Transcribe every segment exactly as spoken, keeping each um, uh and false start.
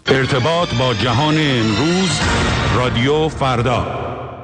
ارتباط با جهان امروز، رادیو فردا.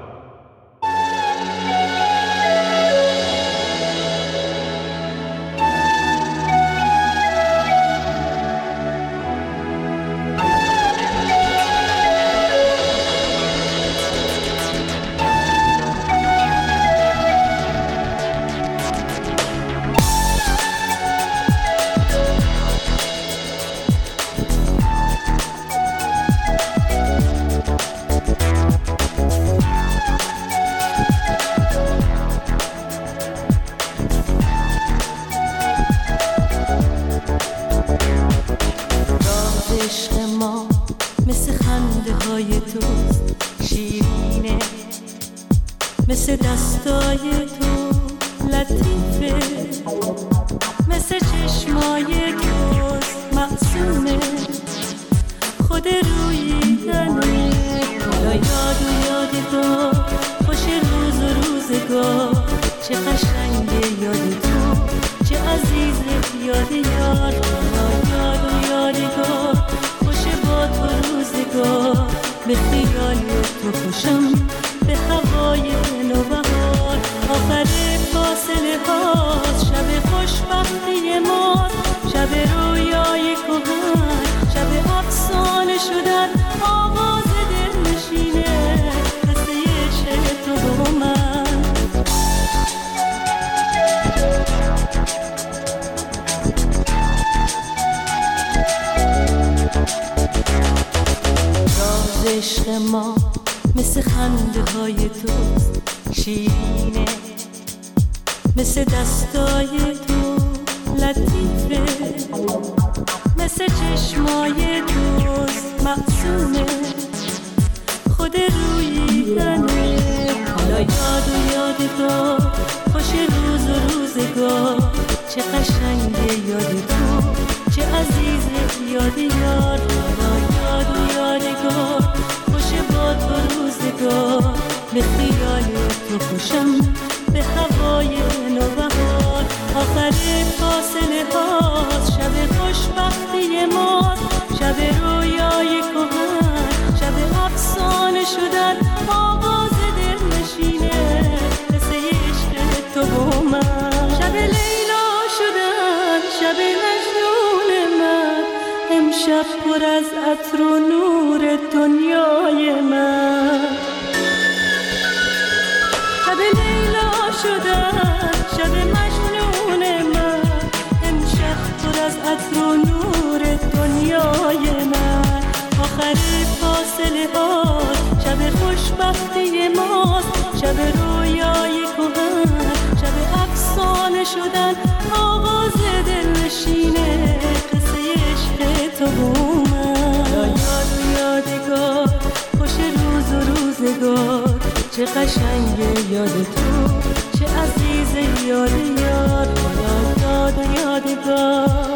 مثل دستای تو لطیفه، مثل چشمای توست معصومه، خود رویدنه. حالا یاد و یادگار، خوش روز و روزگار، چه قشنگه یاد تو، چه عزیزه یاد یار. حالا یاد و یادگار، خوش با تو روزگار، به خیال تو خوشم، به هوای نوبهار. آخر فاصله هاست، شب خوشبختی ماست، شب رویای کهن، شب افسانه شدن، آواز دل نشینه، قصه عشق تو با من. راز عشق ما مثل خنده های توست شیرینه، مثل دستای تو لطیفه، مثل چشمای توست معصومه، خود رویدنه. حالا یاد و یادگار، خوش روز و روزگار، چه قشنگه یاد تو، چه عزیزه یاد یار. حالا یاد و یادگار، با تو روزگار، به خیال تو خوشم، به هوای نوبهار. آخر فاصله هاست، شب خوشبختی ماست، شب رویای کهن، شب افسانه شدن، آواز دل نشینه، قصه عشق تو با من. شب لیلا شدن، شب مجنون من، امشب پر از عطر و نور دنیای من. شب لیلا شدن، شب مجنون من، امشب پر از عطر و نور دنیای من. آخر فاصله ها، شب خوشبختی ماست، شب رویای کهن، شب افسانه شدن، آواز دل نشینه، قصه عشق تو با من. یاد و یادگار، خوش روز و روزگار، چه قشنگه یاد تو، چه عزیزه یاد یار. حالا یاد و یادگار.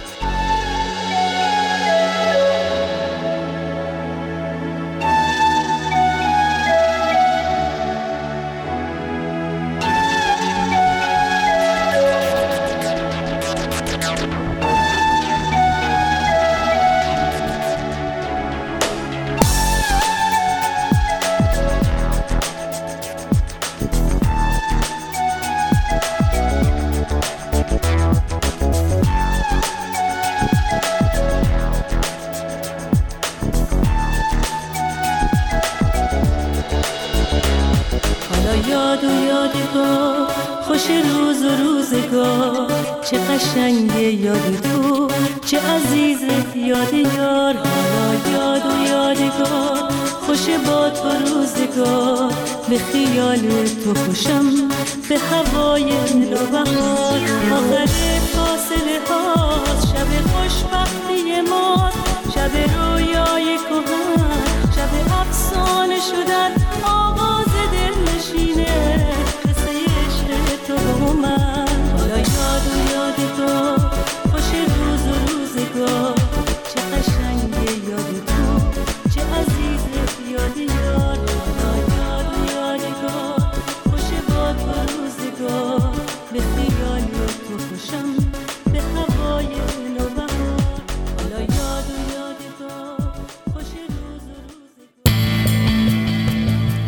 یاد و یادگار، خوش روز و روزگار، چه قشنگه یاد تو، چه عزیزه یاد یار. حالا یاد و یادگار، خوش با تو روزگار، به خیال تو خوشم، به هوای نوبهار. آخر فاصله هاست، شب خوشبختی ماست، شب رویای کهن، شب افسانه شدن، آواز دل نشینه، قصه عشق تو با من. حالا یاد و یادگار، خوش روز و روزگار، چه قشنگه یاد تو، چه عزیزه یاد یار. حالا یاد و یادگار، خوش با تو روزگار، به خیال تو خوشم، به هوای نوبهار. حالا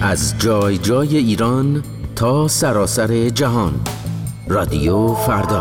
از جای جای ایران تا سراسر جهان. رادیو فردا.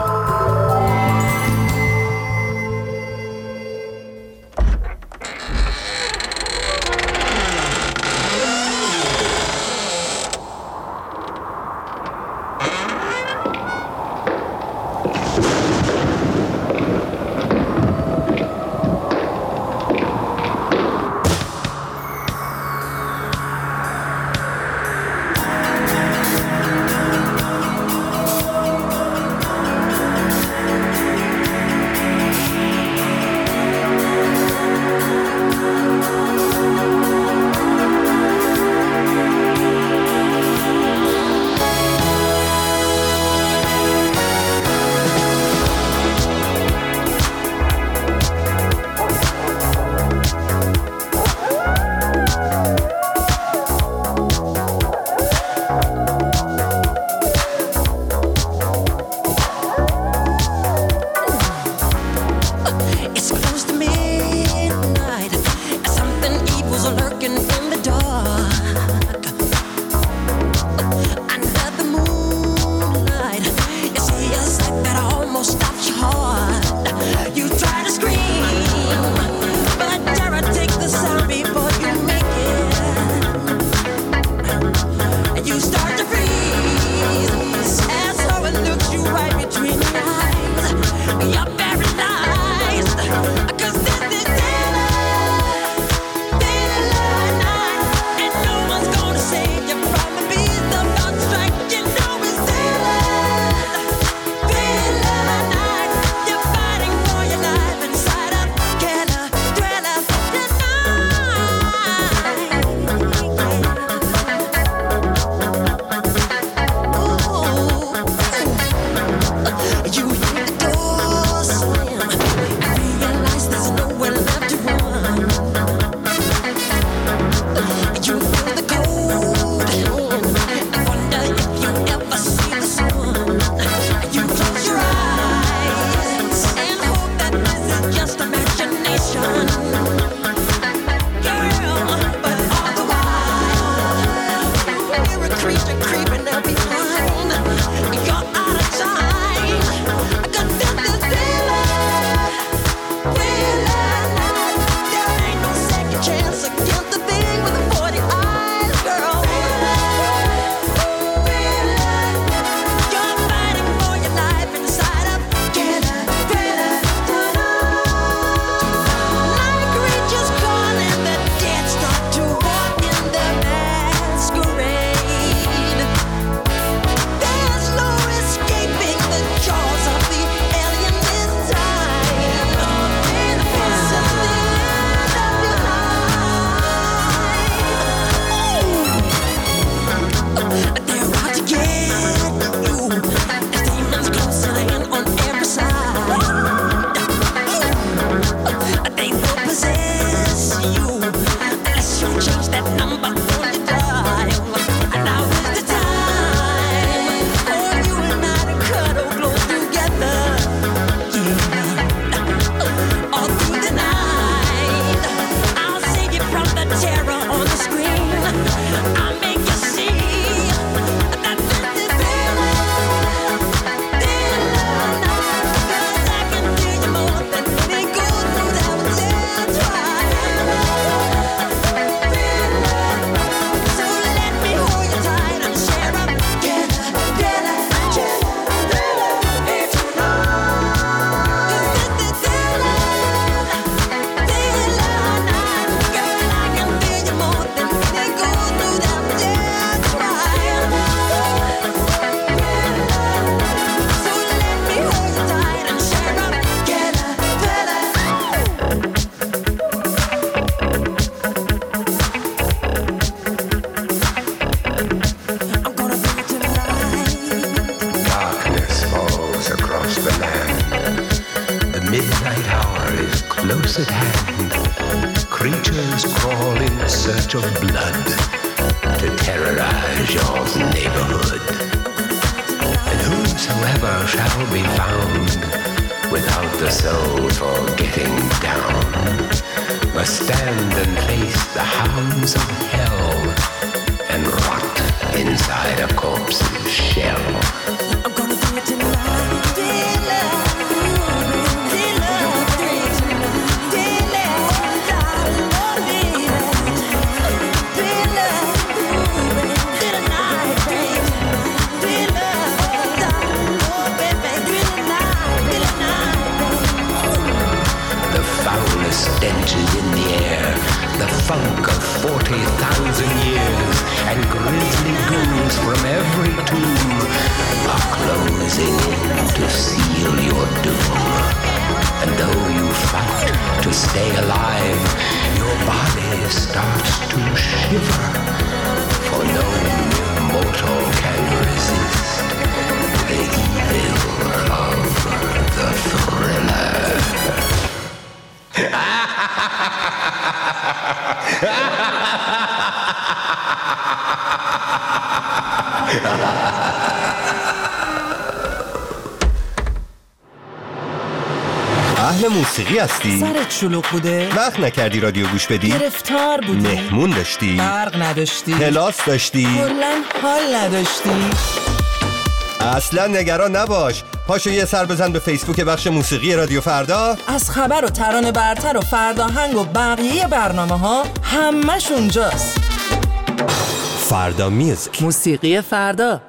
Must stand and face the hounds of hell and corpse's shell. I'm gonna do it tonight, dear love, dear love, dear love, dear love, dear love, dear night, dear love, oh baby, dear night, dear night. The foulest stench is in the air, the funk of forty thousand years, and grisly ghouls from every tomb are closing in to seal your doom. And though you fight to stay alive, your body starts to shiver, for no mortal can resist the evil of the thriller. اهل موسیقی هستی؟ سرت شلوغ بوده؟ وقت نکردی رادیو گوش بدی؟ گرفتار بودی؟ مهمون داشتی؟ برق نداشتی؟ کلاس داشتی؟ کلاً حال نداشتی؟ اصلا نگران نباش، پاشو یه سر بزن به فیسبوک بخش موسیقی رادیو فردا. از خبر و ترانه برتر و فرداهنگ و بقیه برنامه ها همش اونجاست. فردا میوزیک، موسیقی فردا.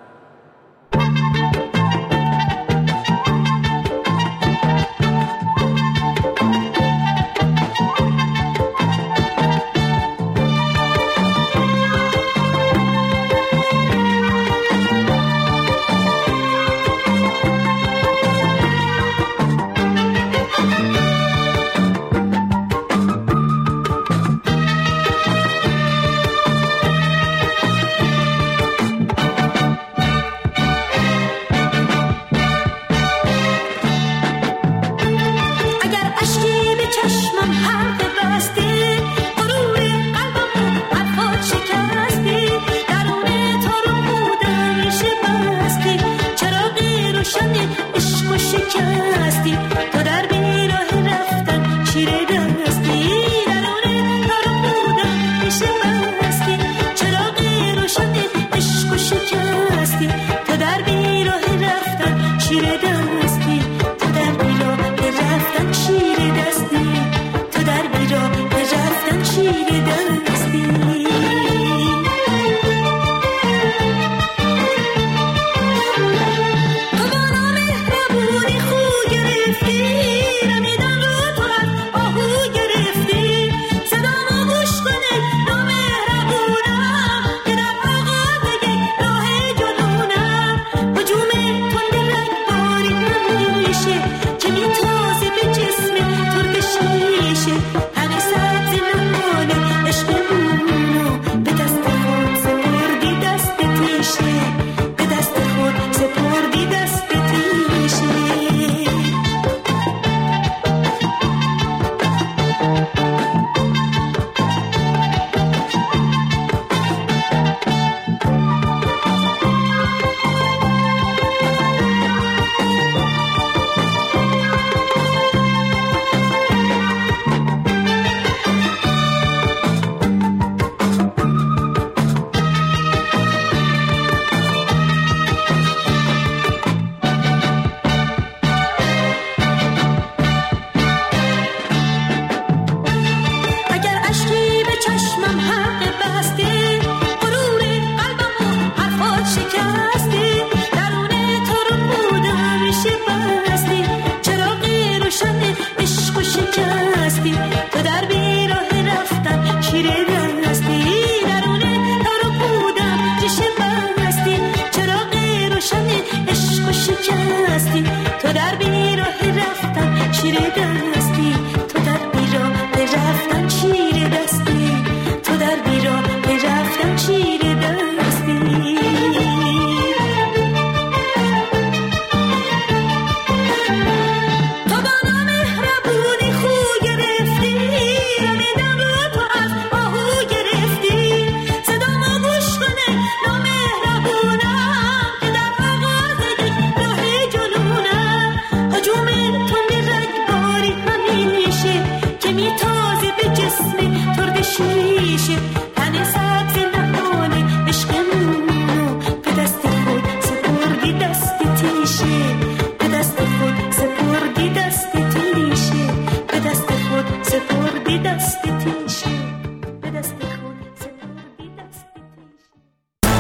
شیشه تن سبز نهانه عشقمونو به دست خود بی دست تیشه به دست کن سترگی دست تیشه.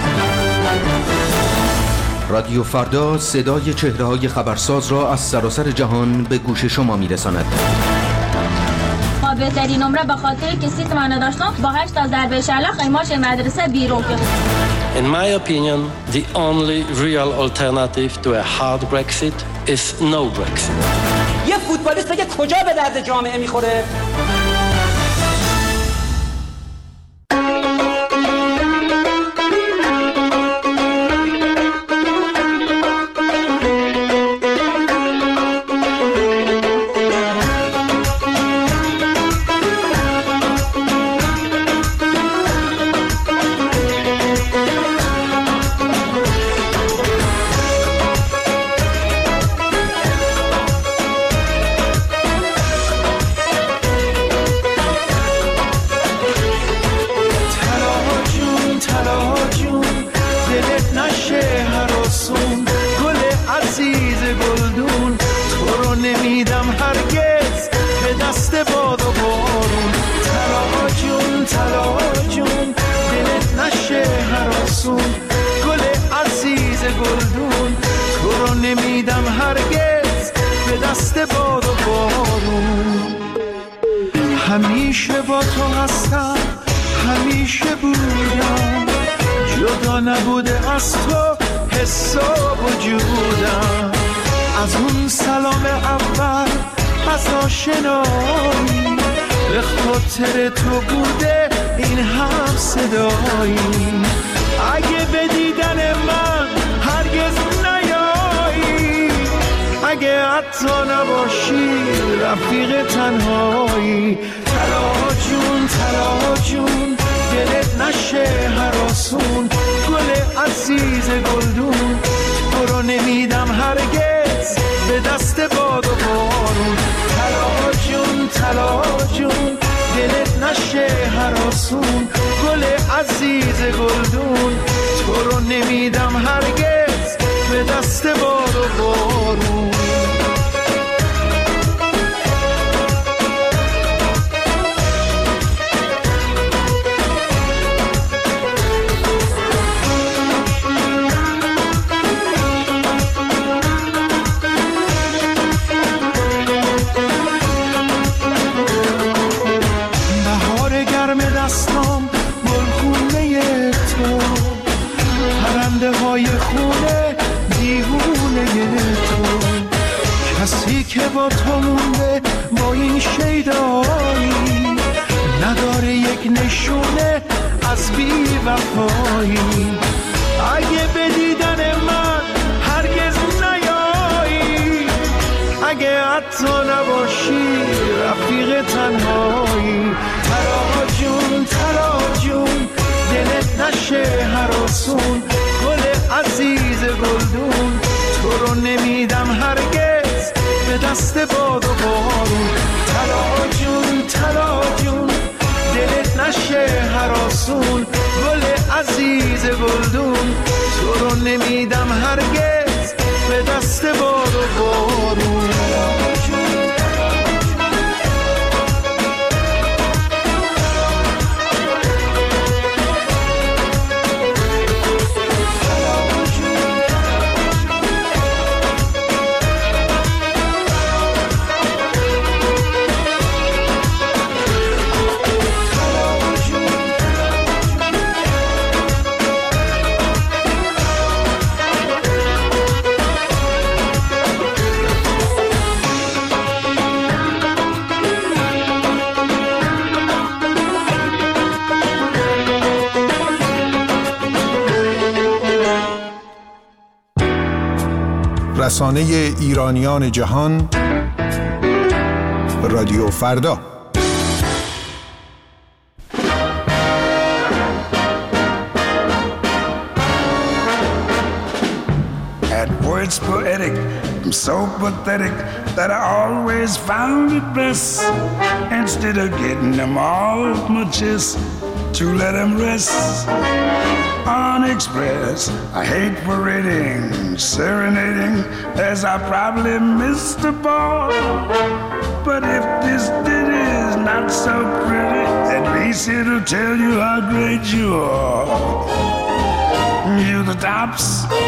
رادیو فردا صدای چهره‌های خبرساز را از سراسر جهان به گوش شما می‌رساند. بهترین نمره به خاطر که سیت من داشتم با هشت تا ضرب شلاق ایماش مدرسه بیرون کرد. In my opinion, the only real alternative to a hard Brexit is no Brexit. یه فوتبالیست بگه کجا به درد جامعه میخوره؟ همیشه با تو هستم، همیشه بودم، جدا نبوده از تو حسا وجودم. از اون سلام اول، از آشنایی، به خاطر تو بوده این هم صدایی. اگه به دیدن من هرگز نیایی، اگه حتی نباشی رفیق تنهایی. طلا جون طلا جون دلت نشه هراسون، گل عزیز گلدون تو رو نمیدم هرگز به دست باد و بارون. طلا جون طلا جون دلت نشه هراسون، گل عزیز گلدون تو رو نمیدم هرگز به دست باد و بارون. که با تو مونده با این شیدایی، نداره یک نشونه از بی وفایی. اگه به دیدن من هرگز نیایی، اگه حتی نباشی رفیق تنهایی. طلا جون طلا جون دلت نشه هراسون، گل عزیز گلدون تو رو نمیدم هرگز به دست باد و بارون. طلا جون طلا جون دلت نشه هراسون، گل عزیز گلدون تو رو نمیدم هرگز به دست باد و بارون. رسانه ایرانیان جهان رادیو فردا. At words poetic, I'm so pathetic that I always found it best, instead of getting them all muches, to let them rest. Unexpressed, I hate parading, serenading, as I probably missed the ball. But if this ditty is not not so pretty, at least it'll tell you how great you are. You the tops,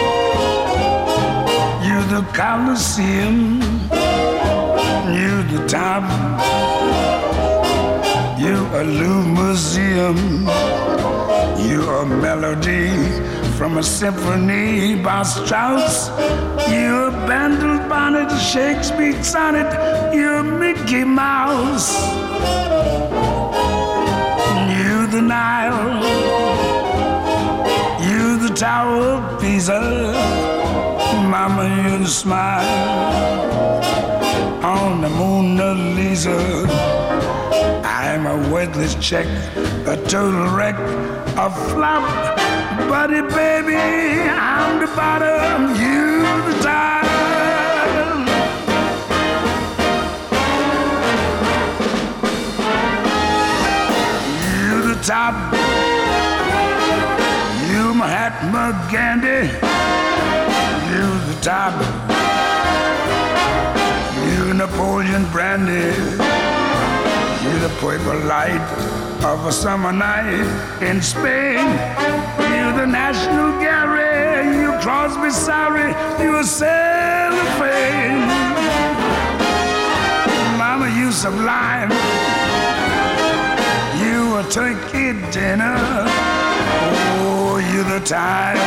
you the Colosseum, you the top, you a Louvre museum, you a melody from a symphony by Strauss. You're a Bandel bonnet, Shakespeare sonnet. You're Mickey Mouse. You the Nile. You the Tower of Pisa. Mama, you the smile on the Mona Lisa. I'm a worthless check, a total wreck, a flop. Buddy, baby, I'm the bottom, you the top. You the top. You Mahatma Gandhi. You the top. You Napoleon Brandy. You the purple light of a summer night in Spain. You the National Gallery, you Crosby, sorry, you a cellophane. Mama, you sublime. You a turkey dinner. Oh, you the time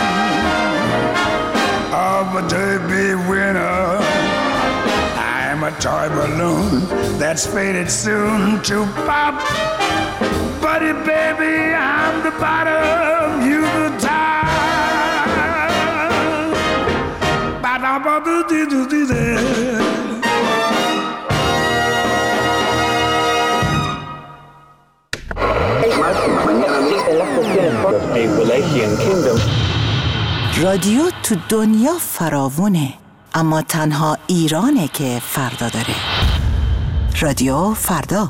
of a derby winner. I'm a toy balloon that's faded soon to pop. Buddy, baby, I'm the bottom, you the top. Ba-da-ba-do-do-do-do-do. رادیو تو دنیا فراوونه، اما تنها ایرانه که فردا داره. رادیو فردا.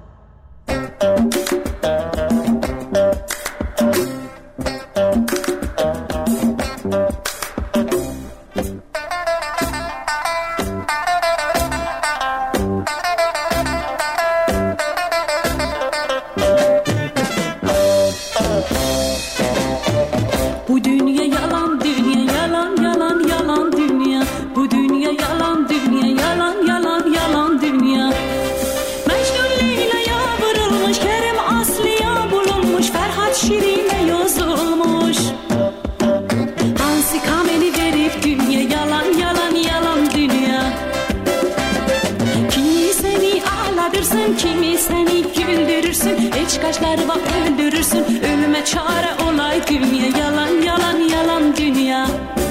Kimi seni güldürürsün, hiç kaşları bak öldürürsün. Ölüme çare olay dünya, yalan yalan yalan dünya.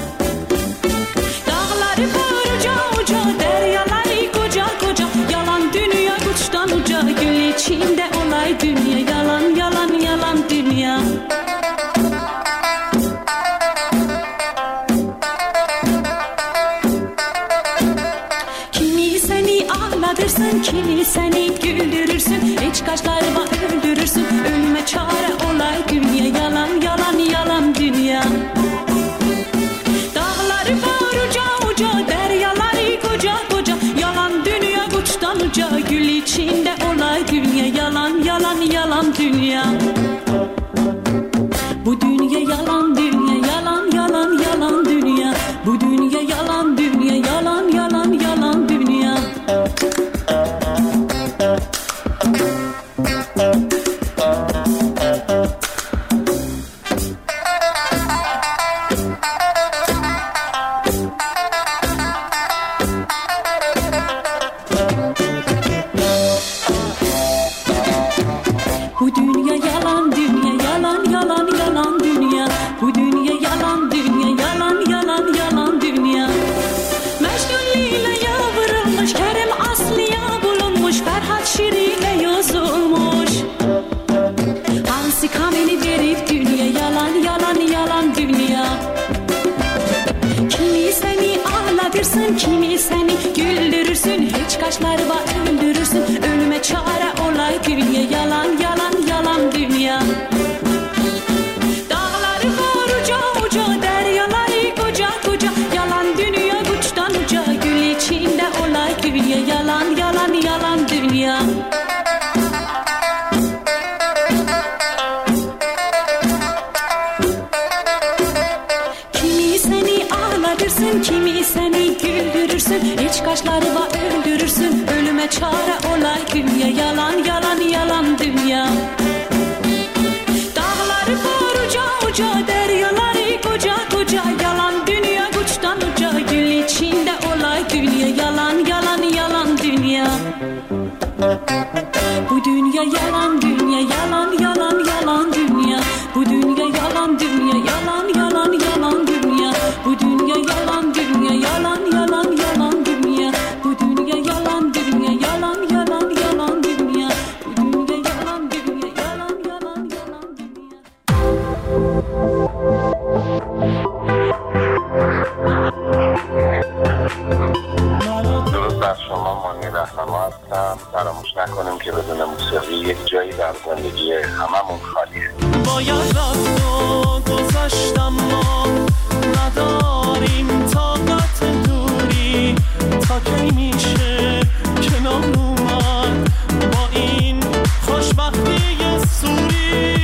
Dağları koruca uca, deryaları koca koca. Yalan dünya uçtan uca, gül içinde olay dünya, yalan yalan yalan dünya. Kimi seni ağlatırsın, kimi seni güldürürsün, hiç kaşlarıma öldürürsün. Ölüme çare olay dünya, yalan yalan yalan dünya. Dağları koruca uca, deryaları koca koca. Yalan dünya uçtan uca, gül içinde olay dünya, yalan yalan yalan dünya. Bu dünya yalan dünya, yalan yalan yalan dünya. Bu dünya yalan dünya, yalan yalan yalan dünya. Bu dünya yalan dünya, yalan yalan yalan dünya. Bu dünya yalan dünya, yalan yalan yalan dünya. Mecnun Leyla'ya vurulmuş, Kerem Aslı'ya bulunmuş, Ferhat Şirin'e yazılmış. Hansi Kamil'i verip dünya, yalan yalan yalan dünya. Kimi seni ağlatırsın, kimi seni güldürürsün, hiç kaşlarıma öldürürsün. Ölüme çare olay dünya, yalan yalan yalan dünya. Dağları koruca uca, deryaları koca koca. Yalan dünya uçtan uca, gül içinde olay dünya, yalan yalan yalan dünya. savaşları var öldürürsün, ölüme çare olay dünya. Yalan yalan yalan dünya. Dağları var uca uca, deryaları koca koca. Yalan dünya uçtan uca, gül içinde olay dünya. Yalan yalan yalan dünya. Bu dünya yalan dünya, yalan yalan yalan dünya. Bu dünya yalan dünya, yalan yalan yalan dünya. Bu dünya yalan dünya, yalan yalan yalan dünya. Bu dünya yalan dünya, yalan yalan yalan dünya. Bu dünya yalan dünya, yalan yalan yalan dünya. درود بر شما، مانی رهنما هستم. فراموش نکنیم که بدون موسیقی یک جایی در زندگی هممون خالیه. باید رفت و گذشتم، ما نداریم طاقت دوری. تا کی میشه کنار اومد با این خوشبختی سوری؟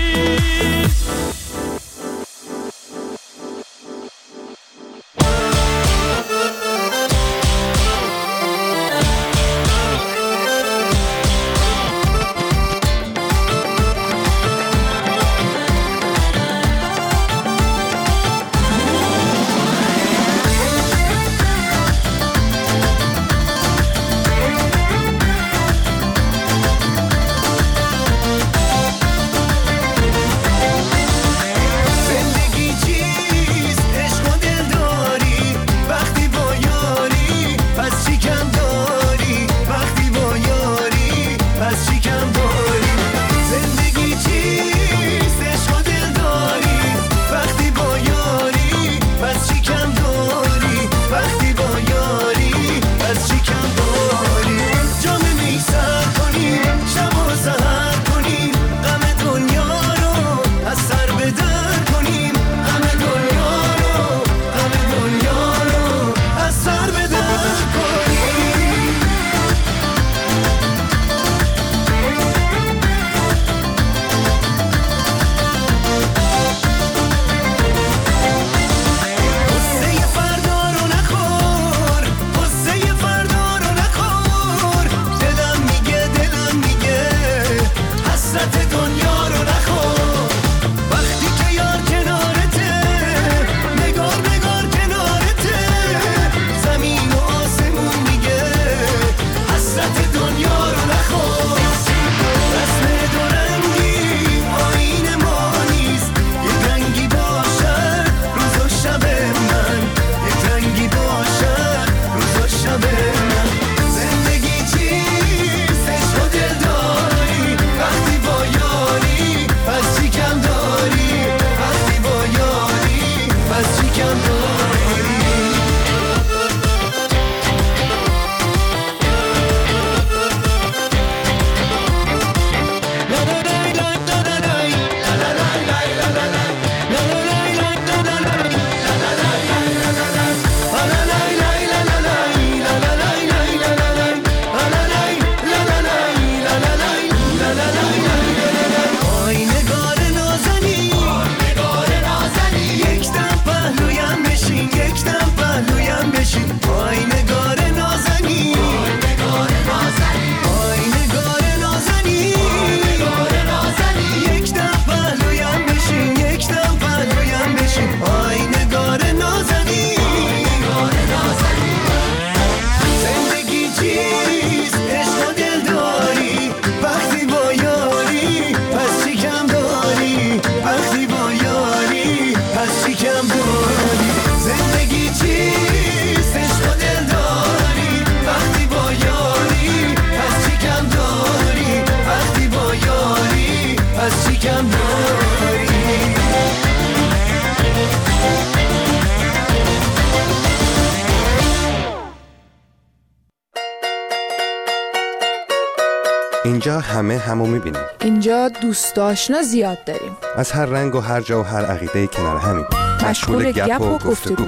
اینجا همه همو میبینیم. اینجا دوست آشنا زیاد داریم. از هر رنگ و هر جا و هر عقیده کنار همیم. مشغول گپ و گفتگو.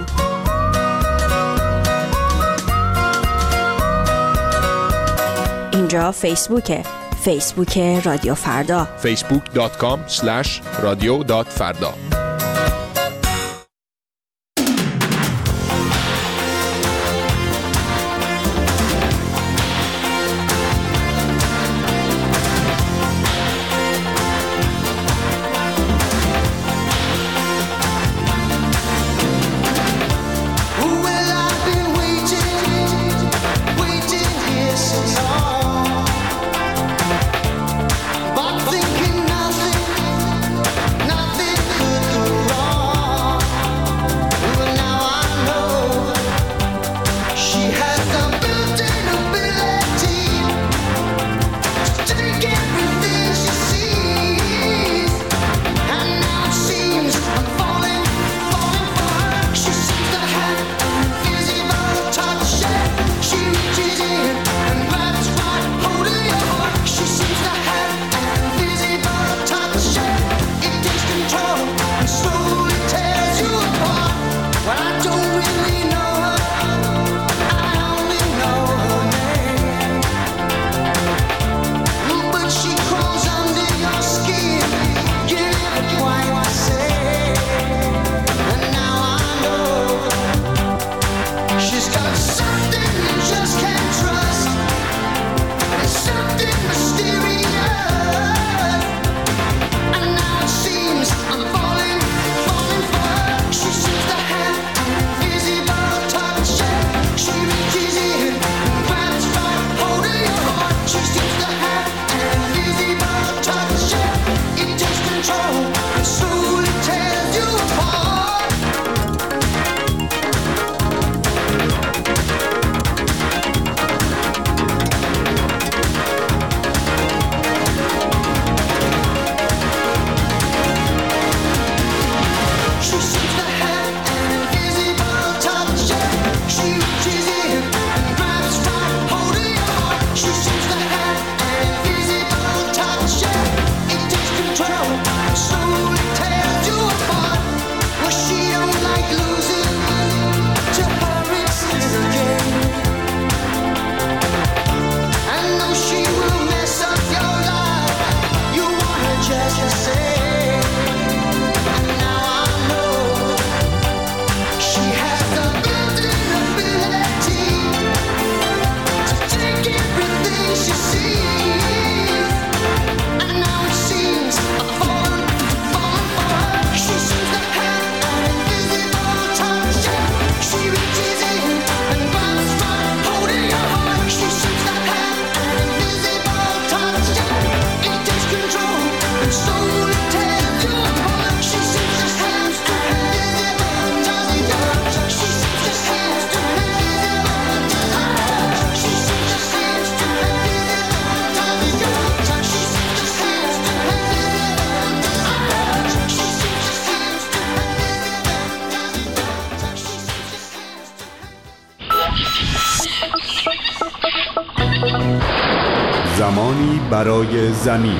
اینجا فیسبوکه. فیسبوک رادیو فردا. فیسبوک دات کام اسلش رادیو دات فردا. برای زمین.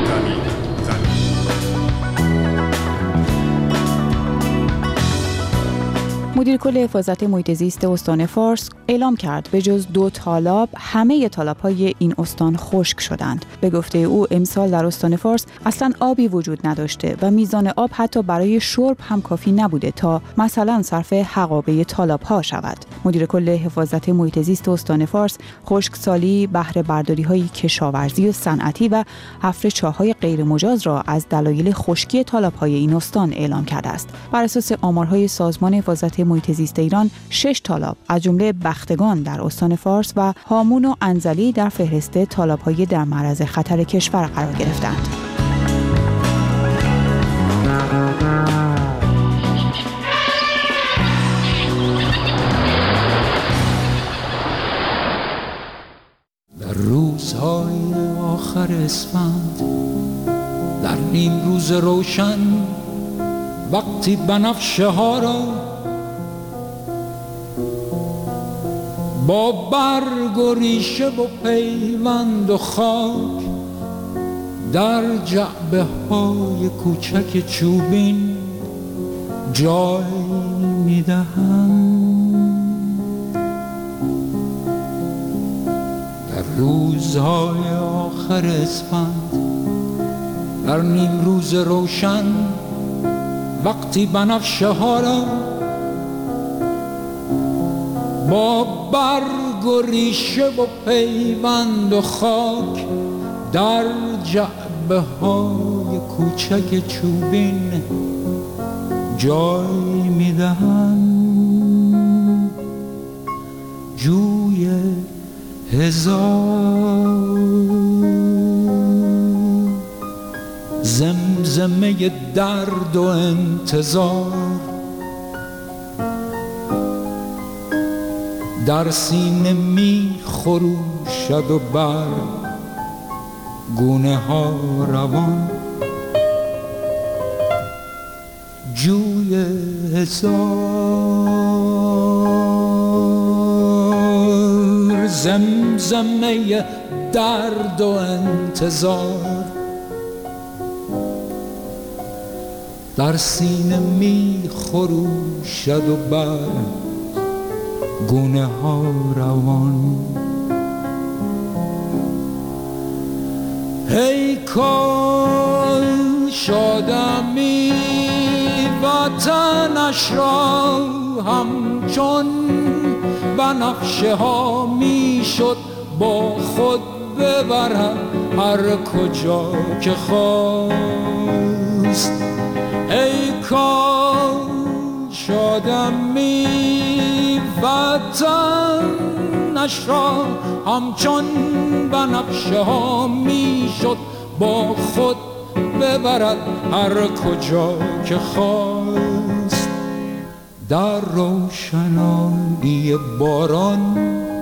مدیر کل حفاظت محیط زیست استان فارس اعلام کرد به جز دو تالاب همه تالاب‌های این استان خشک شدند. به گفته او امسال در استان فارس اصلا آبی وجود نداشته و میزان آب حتی برای شرب هم کافی نبوده تا مثلا صرف حقابه تالاب‌ها شود. مدیر کل حفاظت محیط زیست استان فارس خشکسالی، بهره برداری‌های کشاورزی و صنعتی و حفر چاه‌های غیر مجاز را از دلایل خشکی تالاب‌های این استان اعلام کرده است. بر اساس آمارهای سازمان حفاظت محیط زیست ایران، شش تالاب از جمله بختگان در استان فارس و هامون و انزلی در فهرست تالاب‌های در معرض خطر کشور قرار گرفتند. در روزهای آخر اسفند، در نیم روز روشن، وقتی بنفشه ها را با برگ و ریشه و پیوند و خاک در جعبه های کوچک چوبین جای میدهند. در روزهای آخر اسفند، در نیم روز روشن، وقتی بنفشه ها را با برگ و ریشه و پیوند و خاک در جعبه های کوچک چوبین جای میدهند. جوی هزار زمزمه درد و انتظار در سینه می خروشد و بر گونه ها روان. جوی هزار زمزمه درد و انتظار در سینه می خروشد و بر گونه ها روان. ای کاش آدمی وطنش را همچون بنفشه ها می شد با خود ببرد هر کجا که خواست. ای کاش آدمی وطنش را همچون بنفشه ها می شد با خود ببرد هر کجا که خواست. در روشنایی باران،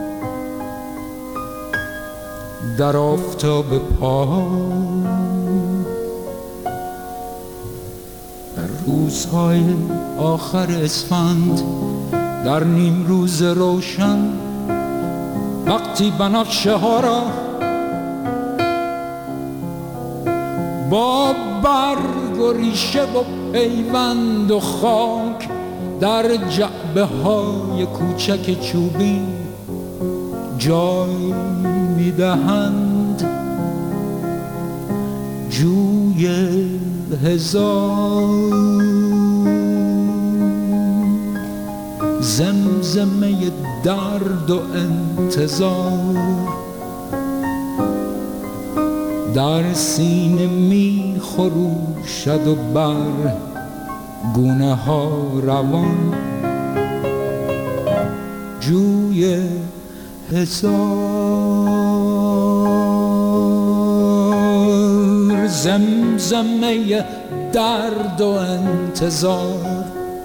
در آفتاب پایان، در روزهای آخر اسفند، در نیم روز روشن، وقتی بنفشه ها را با برگ و ریشه و پیوند و خاک در جعبه های کوچک چوبین جای میدهند. جوی هزار زمزمه درد و انتظار در سینه می خروشد و بر گونه ها روان. جوی هزار زمزمه درد و انتظار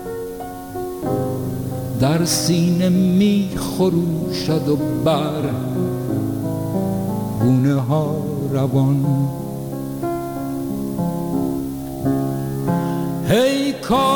در سینه می خروشد و بر گونه ها روان. ای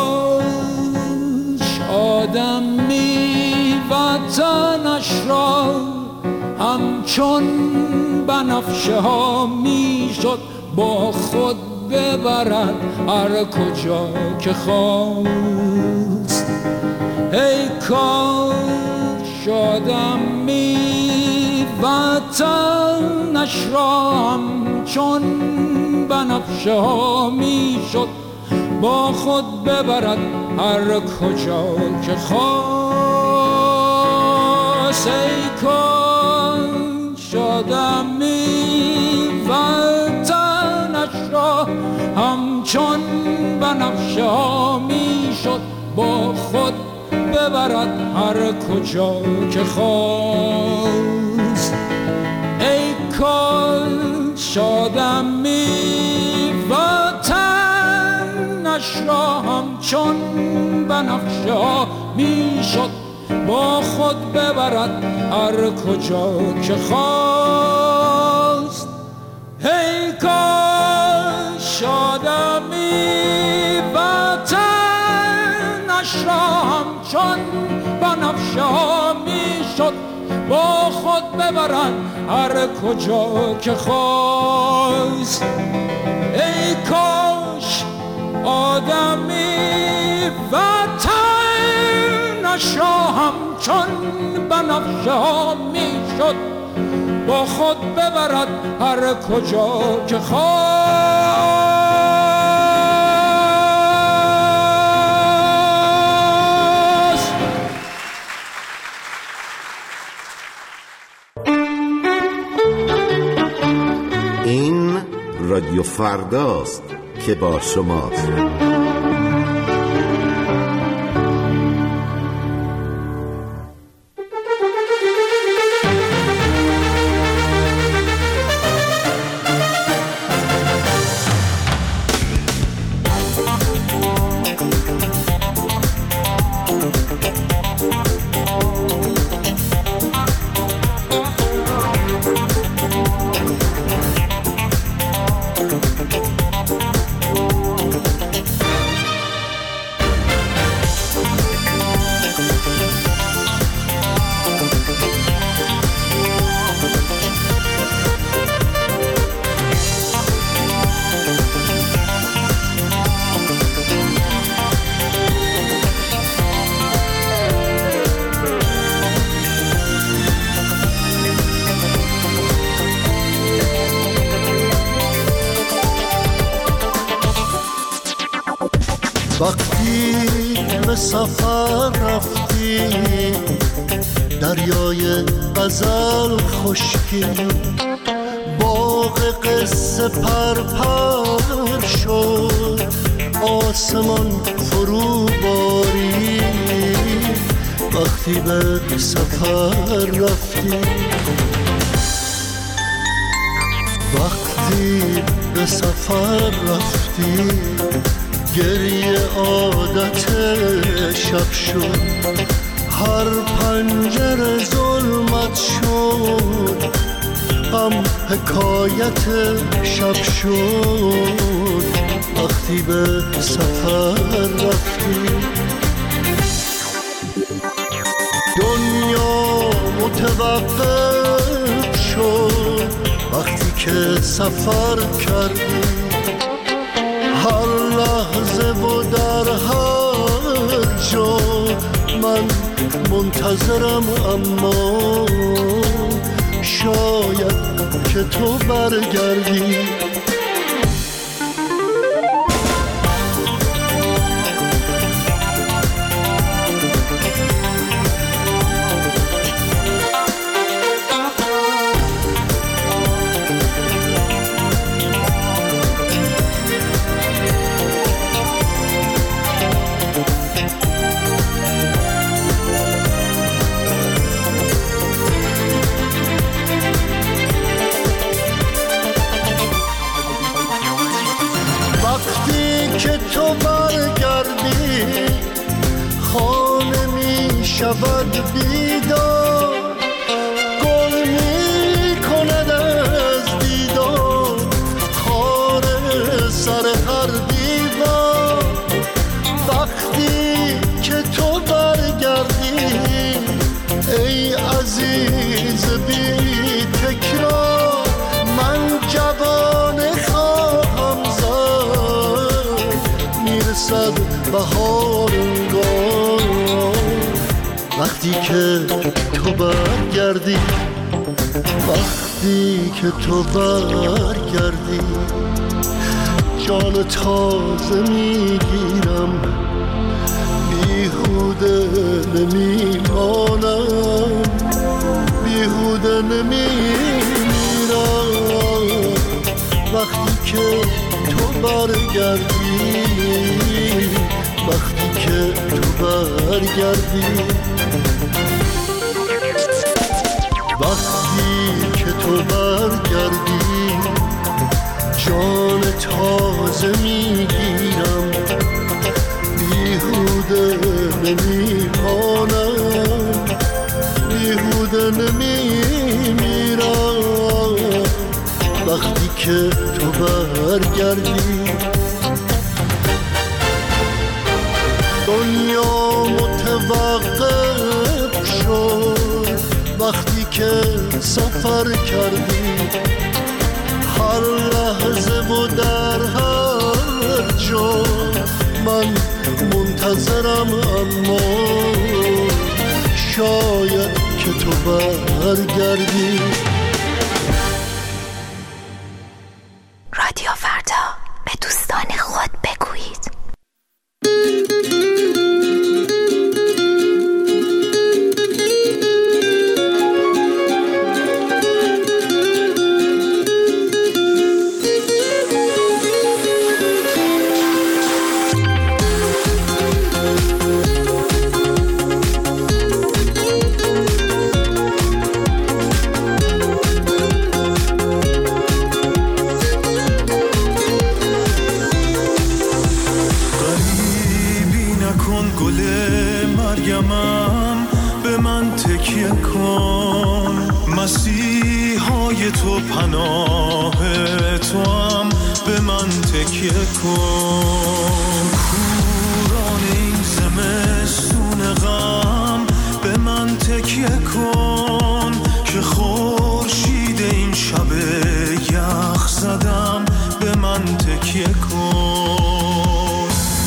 کاش آدمی وطنش را همچون همچون بنفشه ها میشد با خود ببرد هر کجا که خواست. ای کاش آدمی وطنش را همچون بنفشه ها میشد با خود ببرد هر کجا که خواست. ای کاش آدمی وطنش را همچون بنفشه ها میشد با خود ببرد هر کجا که خواست. ای کاش آدمی وطنش را همچون بنفشه ها میشد با خود ببرد هر کجا که خواست. ای کاش آدمی وطنش را همچون بنفشه ها میشد با خود ببرد هر کجا که خواست. ای کاش آدمی وطنش را همچون بنفشه ها میشد با خود ببرد هر کجا که خواست. این رادیو فرداست که با شماست. وقتی به سفر رفتی دریای غزل خشکی باغ قصه پرپر شد آسمان فرو باری. وقتی به سفر رفتی وقتی به سفر رفتی گریه عادت شب شد هر پنجره ظلمت شد غم حکایت شب شد. وقتی به سفر رفتی دنیا متوقف شد وقتی که سفر کردی هر لحظه و در هر جا من منتظرم اما شاید که تو برگردی. شود بیدار گل می کند از دیدار خار سر هر دیوار. وقتی که تو برگردی ای عزیز بی برسد بهار انگار وقتی که تو برگردی وقتی که تو برگردی جان تازه میگیرم بیهوده نمیمانم بیهوده نمیمیرم وقتی که تو برگردی وقتی که تو برگردی وقتی که تو برگردی جان تازه میگیرم بیهوده نمیمانم بیهوده نمیمیرم وقتی که تو برگردی دنیا متوقف شد وقتی که سفر کردی هر لحظه و در هر جا من منتظرم اما شاید که تو برگردی رادیو فردا به دوستان خود بگویید. مسیحای تو پناه تو هم به من تکیه کن کوران این زمستون غم به من تکیه کن که خورشید این شب یخ زدم به من تکیه کن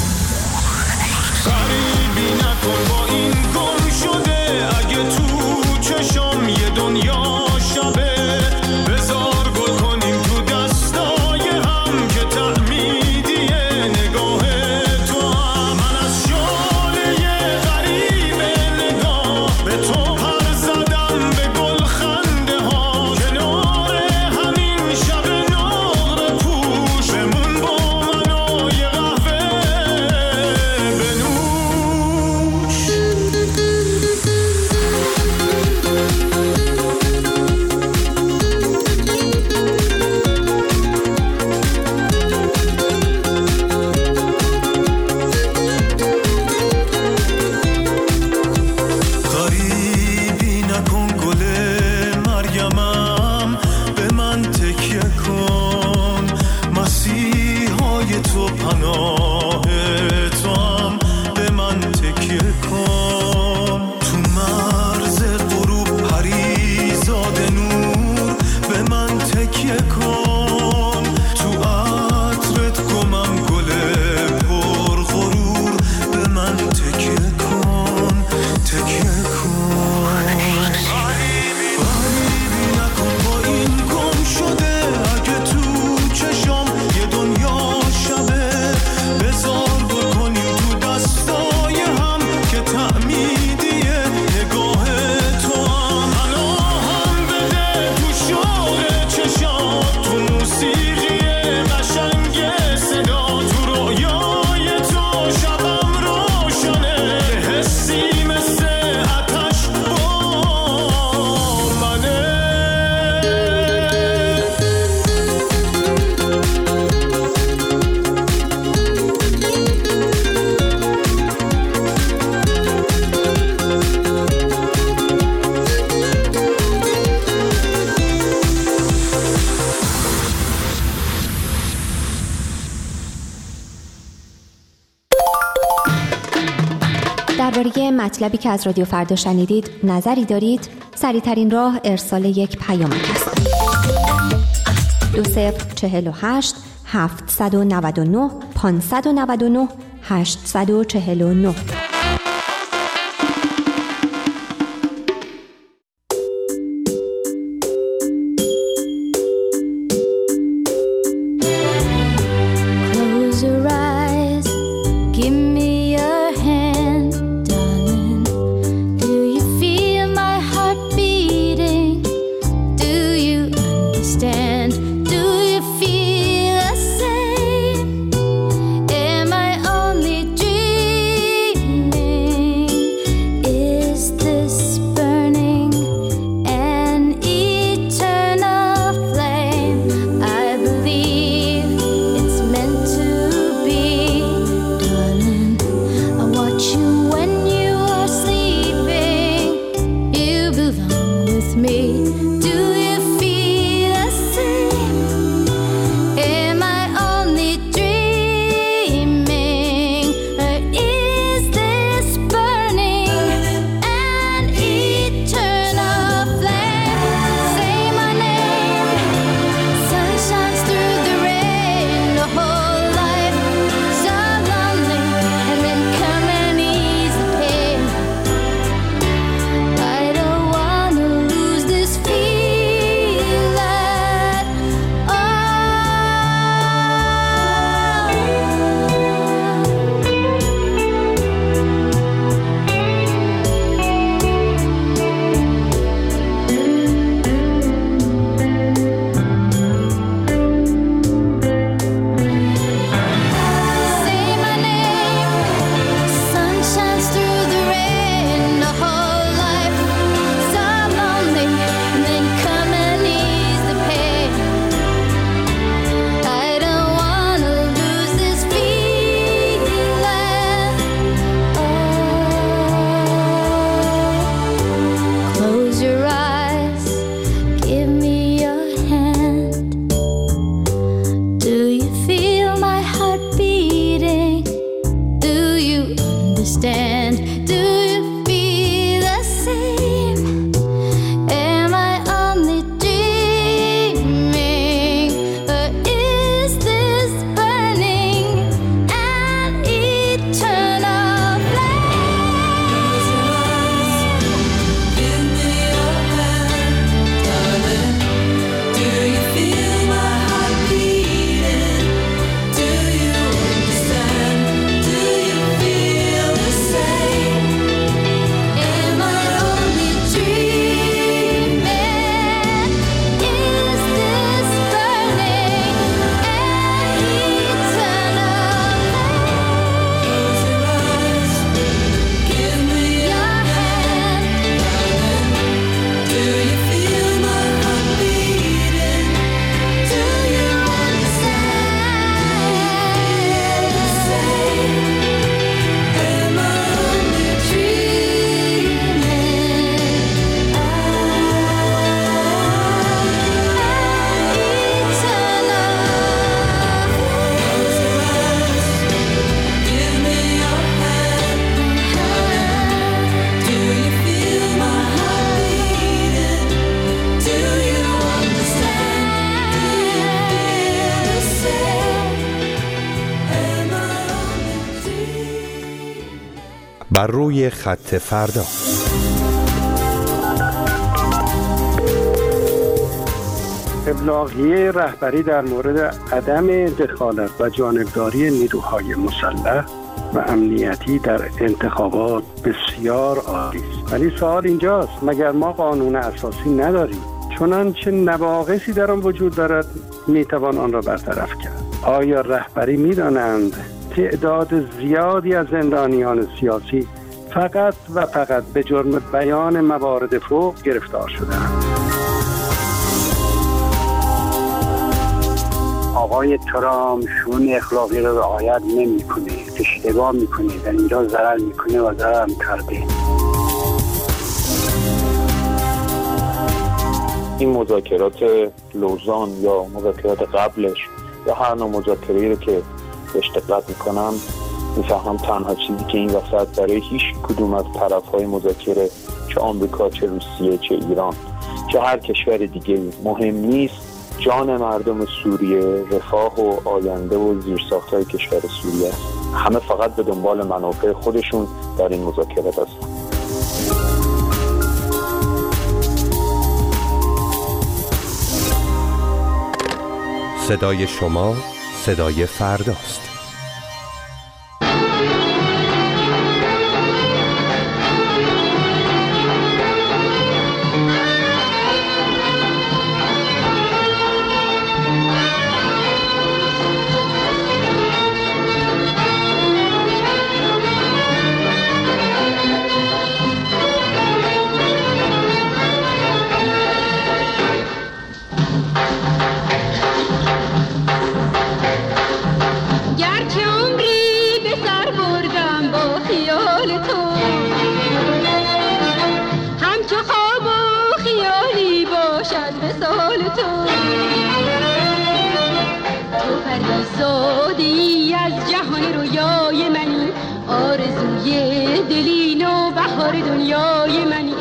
غریبی نکن با این گم شده اگه تو چشم یه دنیا شبه بزار گل کنیم تو دستای هم که تعمیدیه نگاه تو هم من از شاله غریب نگاه به تو پر زدم به گل خنده ها کنار همین شب نقره پوش بمون با من و یه قهوه بنوش درباره مطلبی که از رادیو فردا شنیدید نظری دارید؟ سریع‌ترین راه ارسال یک پیامک است. دو صفر چهل و هشت هفتصد و نود و نه پانصد و نود و نه هشت چهار نه. بر روی خط فردا. ابلاغیه رهبری در مورد عدم دخالت و جانبداری نیروهای مسلح و امنیتی در انتخابات بسیار عالی است. ولی سوال اینجاست، مگر ما قانون اساسی نداریم؟ چنانچه نواقصی در آن وجود دارد میتوان آن را برطرف کرد. آیا رهبری میدانند تعداد زیادی از زندانیان سیاسی فقط و فقط به جرم بیان موارد فوق گرفتار شدند؟ آقای ترامپ شون اخلاقی را رعایت نمی‌کنه، اشتباه میکنه، در اینجا ضرر میکنه و ضرر هم کرده. این مذاکرات لوزان یا مذاکرات قبلش یا هر نوع مذاکره‌ای رو که بهش دقت میکنم میفهمم تنها چیزی که این وسط برای هیچ کدوم از طرف‌های مذاکره، چه آمریکا، چه روسیه، چه ایران، چه هر کشور دیگه مهم نیست جان مردم سوریه، رفاه و آینده و زیرساخت‌های کشور سوریه است. همه فقط به دنبال منافع خودشون در این مذاکرات هستند. صدای شما صدای فرداست. زادی از جهان رویای منی، آرزوی دلین و بهار دنیای منی.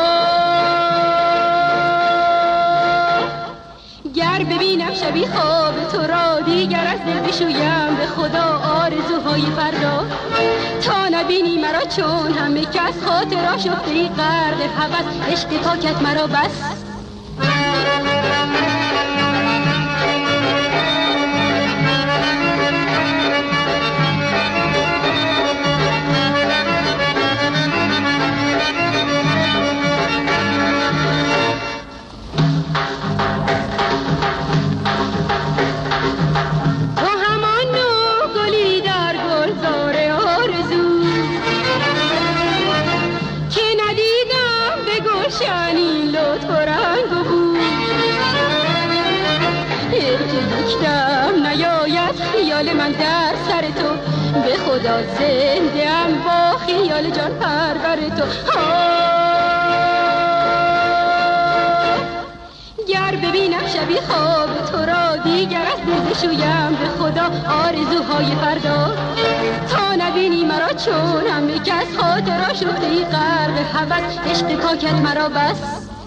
گر ببینم شبی خواب تو را دیگر از دل بشویم به خدا آرزوهای فردا. تا نبینی مرا چون همه کس خاطر شفته غرق هوس، عشق پاکت مرا بس. خیال من در سر تو به خدا زنده ام با خیال جان پرور تو. گر ببینم شبی خواب تو را دیگر از دل بشویم به خدا آرزوهای فردا. تا نبینی مرا چون همه کس خاطر شفته غرق هوس، عشق پاکت مرا بس.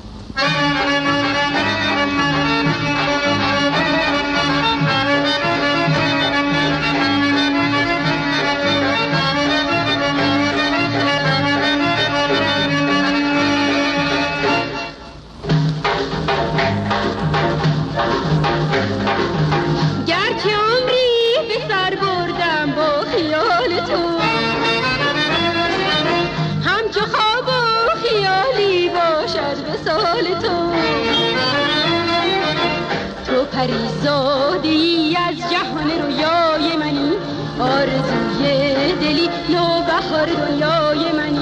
پریزادی از جهان رویای منی، آرزوی دلی نو بهار دنیای منی.